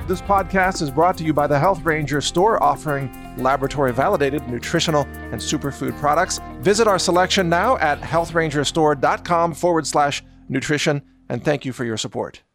This podcast is brought to you by the Health Ranger store, offering laboratory-validated nutritional and superfood products. Visit our selection now at healthrangerstore.com/nutrition, and thank you for your support.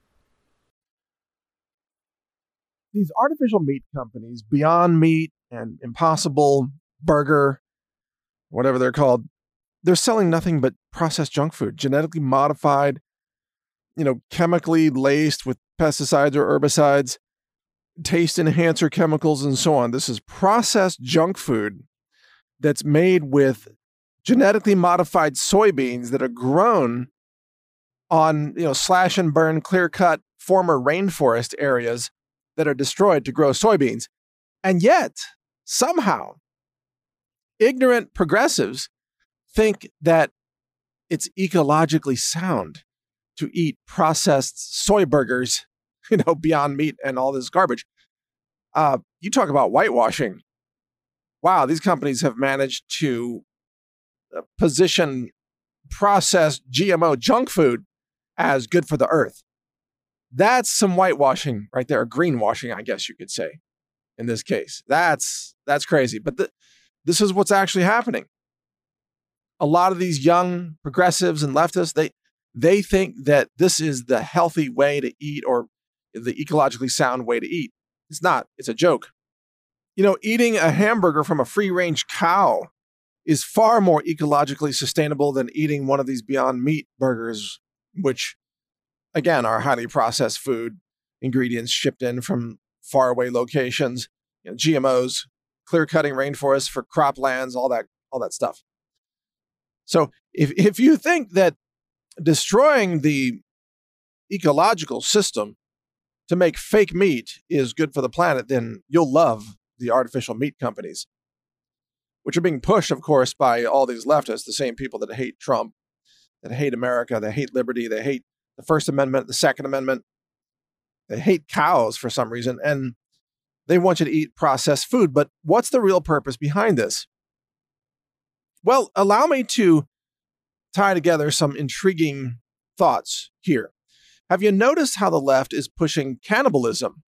These artificial meat companies, Beyond Meat and Impossible Burger, whatever they're called, they're selling nothing but processed junk food, genetically modified, chemically laced with pesticides or herbicides, taste enhancer chemicals, and so on. This is processed junk food that's made with genetically modified soybeans that are grown on, slash and burn, clear cut former rainforest areas that are destroyed to grow soybeans. And yet, somehow, ignorant progressives think that it's ecologically sound to eat processed soy burgers, Beyond Meat and all this garbage. You talk about whitewashing. Wow, these companies have managed to position processed GMO junk food as good for the earth. That's some whitewashing right there, or greenwashing, I guess you could say, in this case. That's crazy. But this is what's actually happening. A lot of these young progressives and leftists, they think that this is the healthy way to eat, or the ecologically sound way to eat. It's not. It's a joke. Eating a hamburger from a free-range cow is far more ecologically sustainable than eating one of these Beyond Meat burgers, which, again, are highly processed food, ingredients shipped in from faraway locations, GMOs, clear-cutting rainforests for croplands, all that stuff. So if you think that destroying the ecological system to make fake meat is good for the planet, then you'll love the artificial meat companies, which are being pushed, of course, by all these leftists, the same people that hate Trump, that hate America, that hate liberty, they hate the First Amendment, the Second Amendment. They hate cows for some reason, and they want you to eat processed food. But what's the real purpose behind this? Well, allow me to tie together some intriguing thoughts here. Have you noticed how the left is pushing cannibalism?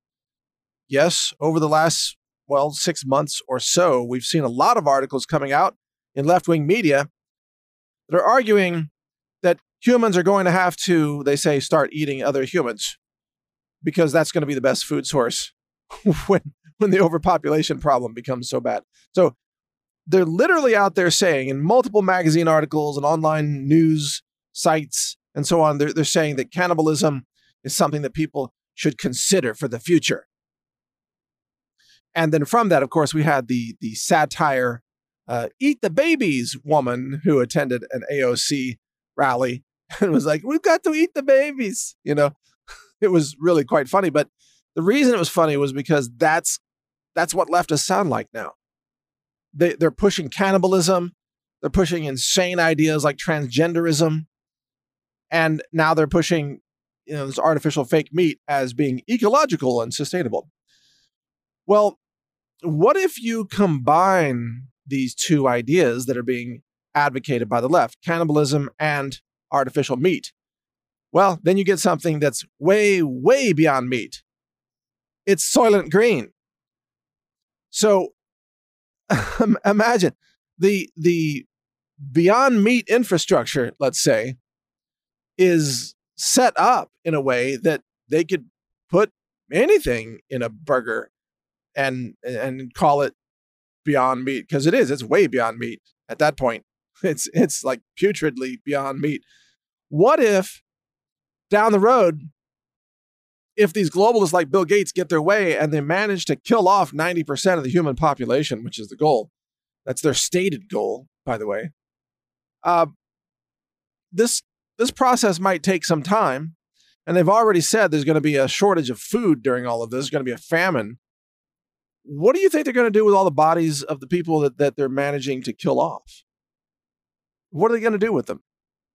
Yes, over the last, 6 months or so, we've seen a lot of articles coming out in left-wing media that are arguing that humans are going to have to, they say, start eating other humans because that's going to be the best food source when the overpopulation problem becomes so bad. So they're literally out there saying in multiple magazine articles and online news sites and so on, they're saying that cannibalism is something that people should consider for the future. And then from that, of course, we had the satire, Eat the Babies woman who attended an AOC rally and was like, we've got to eat the babies. It was really quite funny. But the reason it was funny was because that's what leftists sound like now. They're pushing cannibalism. They're pushing insane ideas like transgenderism. And now they're pushing, this artificial fake meat as being ecological and sustainable. Well, what if you combine these two ideas that are being advocated by the left, cannibalism and artificial meat? Well, then you get something that's way, way beyond meat. It's Soylent Green. So imagine the Beyond Meat infrastructure, let's say, is set up in a way that they could put anything in a burger and call it Beyond Meat, because it's way beyond meat at that point. It's like putridly beyond meat. What if down the road, if these globalists like Bill Gates get their way and they manage to kill off 90% of the human population, which is the goal, that's their stated goal, by the way, this process might take some time, and they've already said there's going to be a shortage of food during all of this. There's going to be a famine. What do you think they're going to do with all the bodies of the people that they're managing to kill off? What are they going to do with them?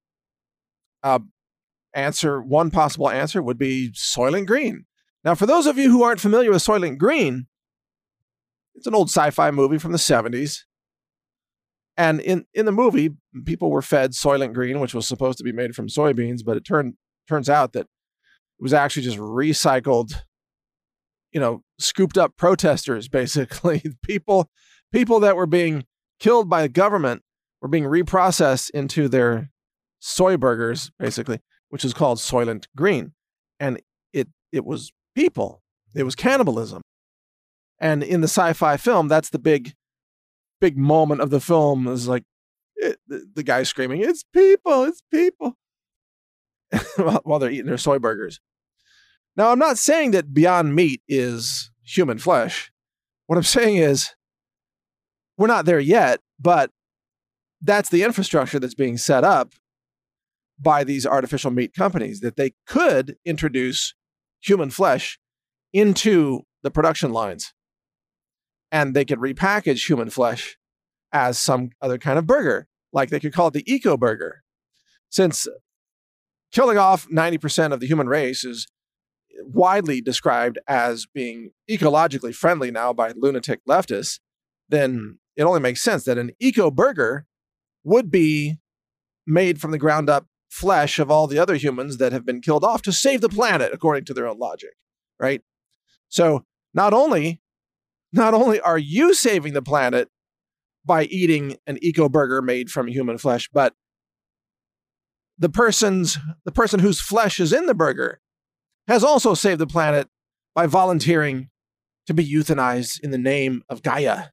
One possible answer would be Soylent Green. Now, for those of you who aren't familiar with Soylent Green, it's an old sci-fi movie from the 70s. And in the movie, people were fed Soylent Green, which was supposed to be made from soybeans, but it turns out that it was actually just recycled scooped up protesters, basically. People that were being killed by the government were being reprocessed into their soy burgers, basically, which is called Soylent Green. And it was people. It was cannibalism. And in the sci-fi film, that's the big moment of the film, is like the guy screaming, "It's people, it's people," while they're eating their soy burgers. Now, I'm not saying that Beyond Meat is human flesh. What I'm saying is we're not there yet, but that's the infrastructure that's being set up by these artificial meat companies, that they could introduce human flesh into the production lines, and they could repackage human flesh as some other kind of burger. Like they could call it the eco burger. Since killing off 90% of the human race is widely described as being ecologically friendly now by lunatic leftists, then it only makes sense that an eco burger would be made from the ground up flesh of all the other humans that have been killed off to save the planet, according to their own logic, right? So not only are you saving the planet by eating an eco burger made from human flesh, but the person whose flesh is in the burger has also saved the planet by volunteering to be euthanized in the name of Gaia,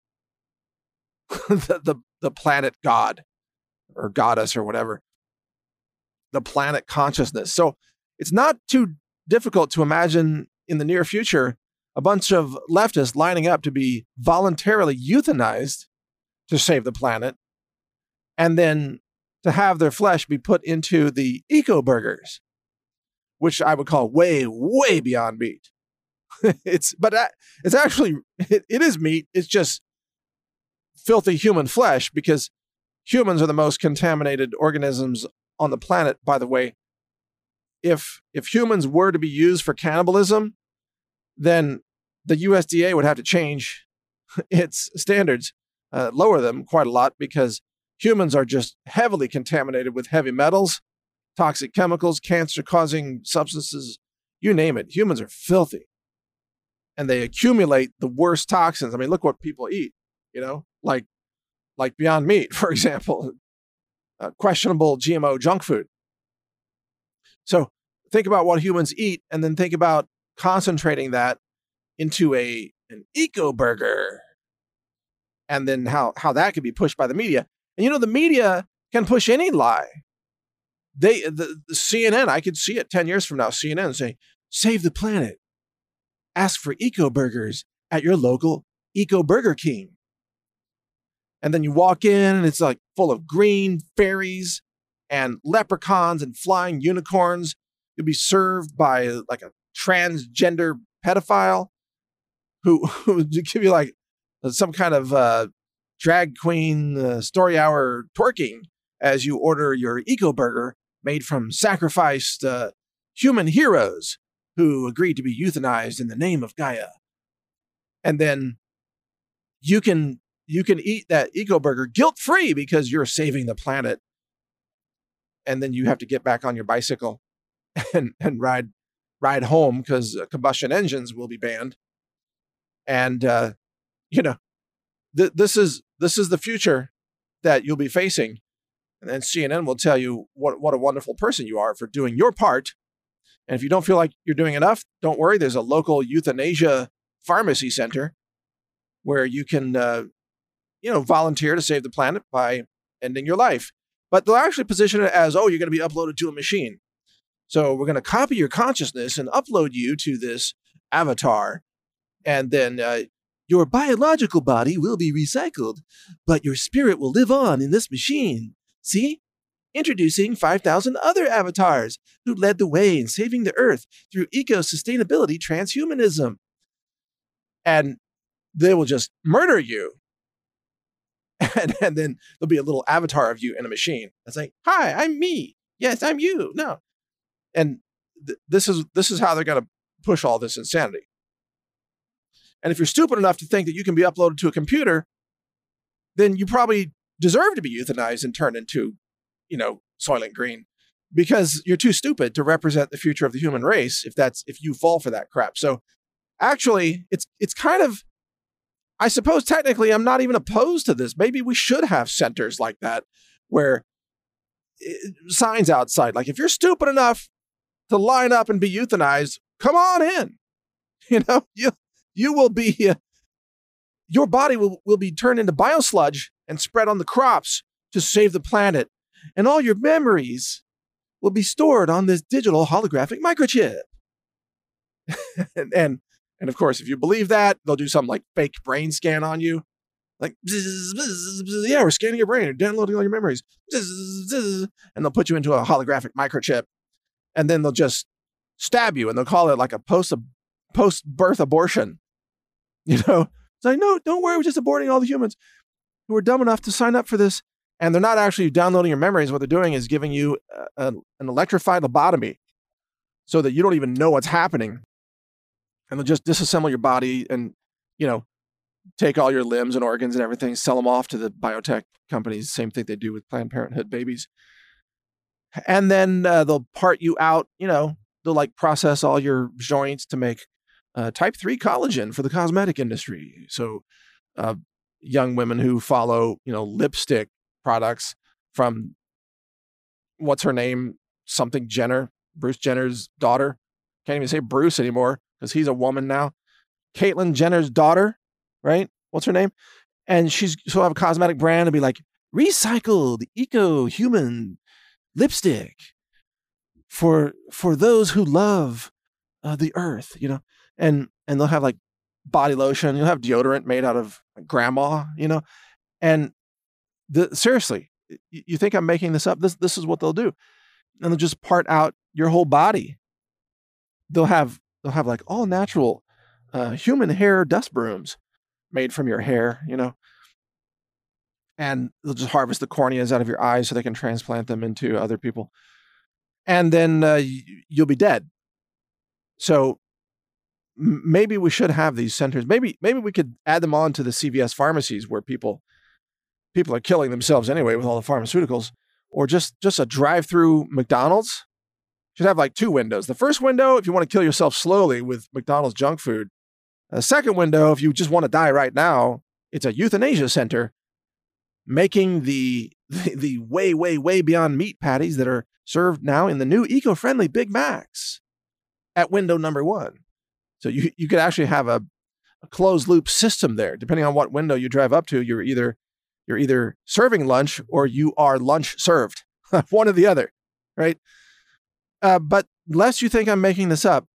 the planet god or goddess or whatever, the planet consciousness. So it's not too difficult to imagine in the near future a bunch of leftists lining up to be voluntarily euthanized to save the planet, and then to have their flesh be put into the eco burgers, which I would call way, way beyond meat. It's actually it is meat. It's just filthy human flesh, because humans are the most contaminated organisms on the planet, by the way. If humans were to be used for cannibalism, then the USDA would have to change its standards, lower them quite a lot, because humans are just heavily contaminated with heavy metals, toxic chemicals, cancer-causing substances, you name it. Humans are filthy. And they accumulate the worst toxins. I mean, look what people eat, like Beyond Meat, for example, questionable GMO junk food. So think about what humans eat, and then think about concentrating that into an eco burger, and then how that could be pushed by the media. And the media can push any lie. The CNN, I could see it 10 years from now, CNN saying, "Save the planet. Ask for eco burgers at your local Eco Burger King." And then you walk in and it's like full of green fairies and leprechauns and flying unicorns. You'll be served by like a transgender pedophile who give you like some kind of drag queen story hour twerking as you order your eco burger made from sacrificed human heroes who agreed to be euthanized in the name of Gaia. And then you can eat that eco burger guilt-free because you're saving the planet. And then you have to get back on your bicycle and ride home because combustion engines will be banned. And this is the future that you'll be facing. And then CNN will tell you what a wonderful person you are for doing your part. And if you don't feel like you're doing enough, don't worry. There's a local euthanasia pharmacy center where you can, volunteer to save the planet by ending your life. But they'll actually position it as, you're going to be uploaded to a machine. So we're going to copy your consciousness and upload you to this avatar. And then your biological body will be recycled, but your spirit will live on in this machine. See? Introducing 5,000 other avatars who led the way in saving the Earth through eco-sustainability transhumanism. And they will just murder you. And then there'll be a little avatar of you in a machine. It's like, "Hi, I'm me. Yes, I'm you." No. And this is how they're going to push all this insanity. And if you're stupid enough to think that you can be uploaded to a computer, then you probably deserve to be euthanized and turned into, Soylent Green, because you're too stupid to represent the future of the human race if you fall for that crap. So Actually, it's kind of, I suppose technically I'm not even opposed to this. Maybe we should have centers like that where signs outside, like if you're stupid enough to line up and be euthanized, come on in. You will be, your body will be turned into biosludge and spread on the crops to save the planet. And all your memories will be stored on this digital holographic microchip. and of course, if you believe that, they'll do some like fake brain scan on you. Like, bzz, bzz, bzz, yeah, we're scanning your brain and downloading all your memories. Bzz, bzz, and they'll put you into a holographic microchip. And then they'll just stab you and they'll call it like a post-birth abortion. It's like, no, don't worry, we're just aborting all the humans who are dumb enough to sign up for this. And they're not actually downloading your memories. What they're doing is giving you an electrified lobotomy so that you don't even know what's happening. And they'll just disassemble your body and, take all your limbs and organs and everything, sell them off to the biotech companies. Same thing they do with Planned Parenthood babies. And then they'll part you out, they'll like process all your joints to make type 3 collagen for the cosmetic industry. So young women who follow, lipstick products from, what's her name? Something Jenner, Bruce Jenner's daughter. Can't even say Bruce anymore because he's a woman now. Caitlyn Jenner's daughter, right? What's her name? And she'll have a cosmetic brand and be like, recycled eco-human lipstick for those who love the earth, and they'll have like body lotion. You'll have deodorant made out of grandma, and seriously, you think I'm making this up? This is what they'll do. And they'll just part out your whole body. They'll have like all natural human hair dust brooms made from your hair, and they'll just harvest the corneas out of your eyes so they can transplant them into other people. And then you'll be dead. So maybe we should have these centers. Maybe we could add them on to the CVS pharmacies where people are killing themselves anyway with all the pharmaceuticals, or just a drive-through McDonald's. Should have like 2 windows. The first window, if you want to kill yourself slowly with McDonald's junk food. The second window, if you just want to die right now, it's a euthanasia center making the way, way, way beyond meat patties that are served now in the new eco-friendly Big Macs at window number 1. So you could actually have a closed loop system there. Depending on what window you drive up to, you're either serving lunch or you are lunch served. One or the other, right? But lest you think I'm making this up,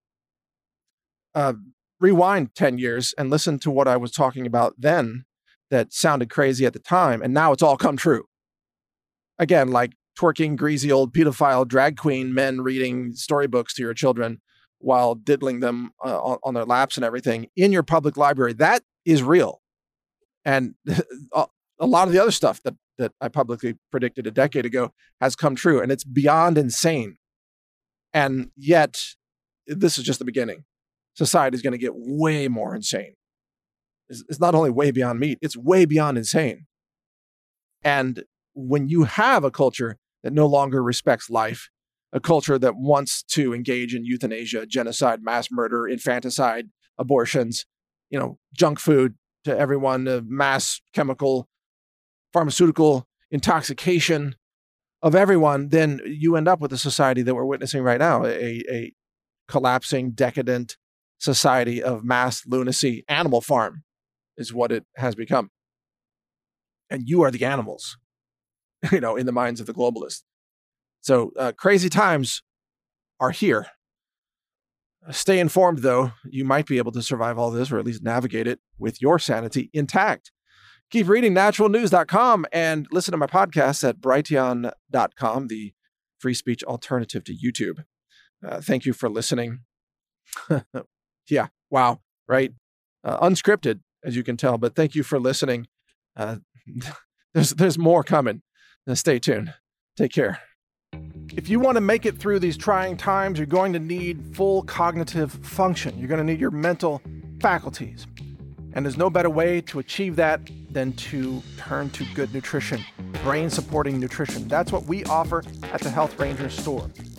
rewind 10 years and listen to what I was talking about then that sounded crazy at the time, and now it's all come true. Again, like twerking, greasy old pedophile drag queen men reading storybooks to your children while diddling them on their laps and everything in your public library. That is real. And a lot of the other stuff that I publicly predicted a decade ago has come true, and it's beyond insane. And yet, this is just the beginning. Society is going to get way more insane. It's not only way beyond meat, it's way beyond insane. And when you have a culture that no longer respects life, a culture that wants to engage in euthanasia, genocide, mass murder, infanticide, abortions, junk food to everyone, mass chemical, pharmaceutical intoxication of everyone, then you end up with the society that we're witnessing right now, a collapsing, decadent society of mass lunacy. Animal farm is what it has become. And you are the animals, in the minds of the globalists. So crazy times are here. Stay informed, though. You might be able to survive all this, or at least navigate it with your sanity intact. Keep reading naturalnews.com and listen to my podcast at brighteon.com, the free speech alternative to YouTube. Thank you for listening. Yeah, wow, right? Unscripted, as you can tell, but thank you for listening. There's more coming. Now stay tuned. Take care. If you want to make it through these trying times, you're going to need full cognitive function. You're going to need your mental faculties. And there's no better way to achieve that than to turn to good nutrition, brain-supporting nutrition. That's what we offer at the Health Ranger store.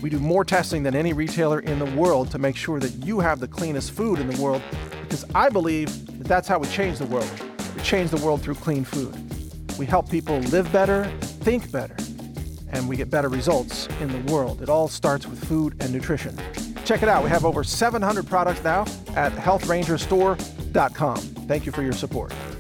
We do more testing than any retailer in the world to make sure that you have the cleanest food in the world, because I believe that that's how we change the world. We change the world through clean food. We help people live better, think better, and we get better results in the world. It all starts with food and nutrition. Check it out. We have over 700 products now at healthrangerstore.com. Thank you for your support.